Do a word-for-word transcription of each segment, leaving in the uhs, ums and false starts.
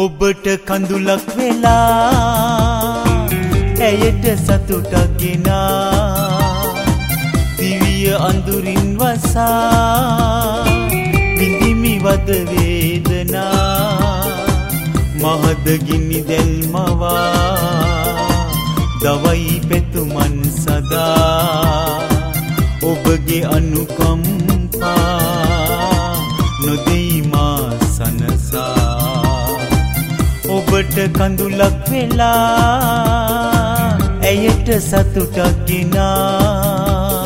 ඔබට කඳුලක් වෙලා ඇයට සතුටක් ගෙනා දිවිය අඳුරින් වසා විඳිමි වද වේදනා මහද ගිනි දැල් මවා දවයි පෙතුමන් සදා ඔබගේ අනුකම්පා නොදෙයි මා සනසා ඔබට කඳුලක් වෙලා ඇයට සතුටක් ගෙනා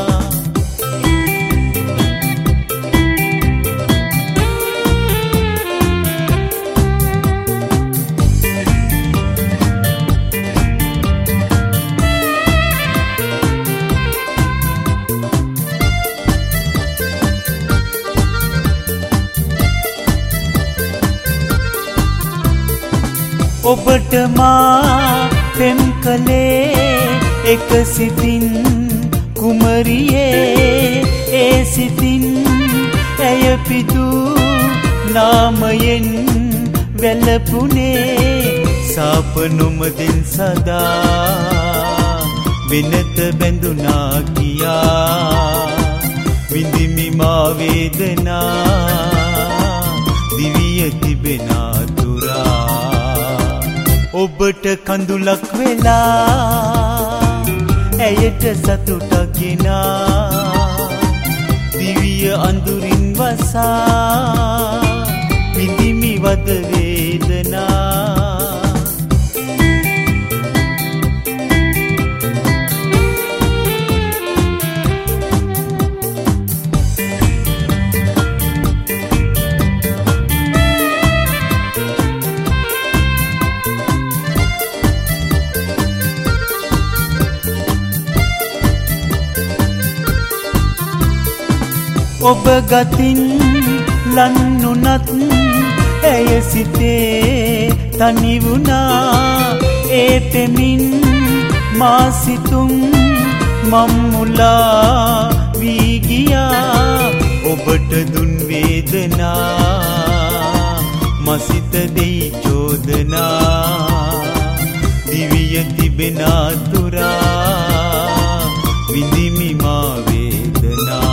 ඔබට මා පෙම් කලේ එක සිතින් කුමරියේ ඒ සිතින් ඇය පිදු නාමයෙන් වැළපුනේ සාප නොමදින් සදා වෙනත බැඳුනා කියා විඳිමි මා වේදනා දිවිය තිබෙන තුරා ඔබට කඳුලක් වෙලා ඇයට සතුටක් ගෙනා දිවිය අඳුරින් වසා විඳිමි වද වේදනා ඔබ ගතින් ලන්නුනත් ඇය සිතේ තනි වුණා ඒ පෙමින් මා සිතුම් මම්මුලා වී ගියා ඔබට දුන් වේදනා මසිත දෙයි චෝදනා දිවිය තිබෙන තුරා විඳිමි මා වේදනා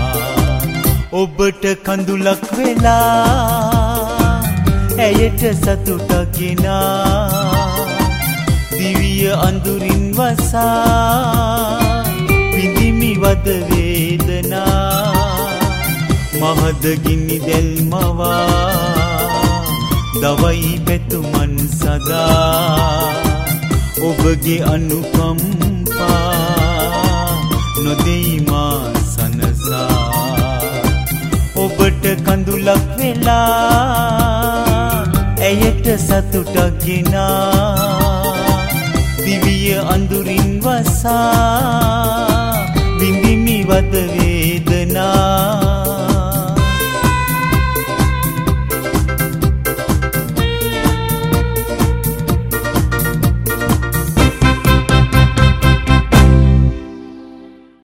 ඔබට කඳුලක් වෙලා ඇයට සතුටක් ගෙනා දිවිය අඳුරින් වසා විඳිමි වද වේදනා මහද ගිනි දැල් මවා දවයි පෙතුමන් සදා ඔබගේ අනුකම්පා නොදෙයි මා සනසා ඔබට කඳුලක් වෙලා ඇයට සතුටක් ගෙනා දිවිය අඳුරින් වසා විඳිමි වද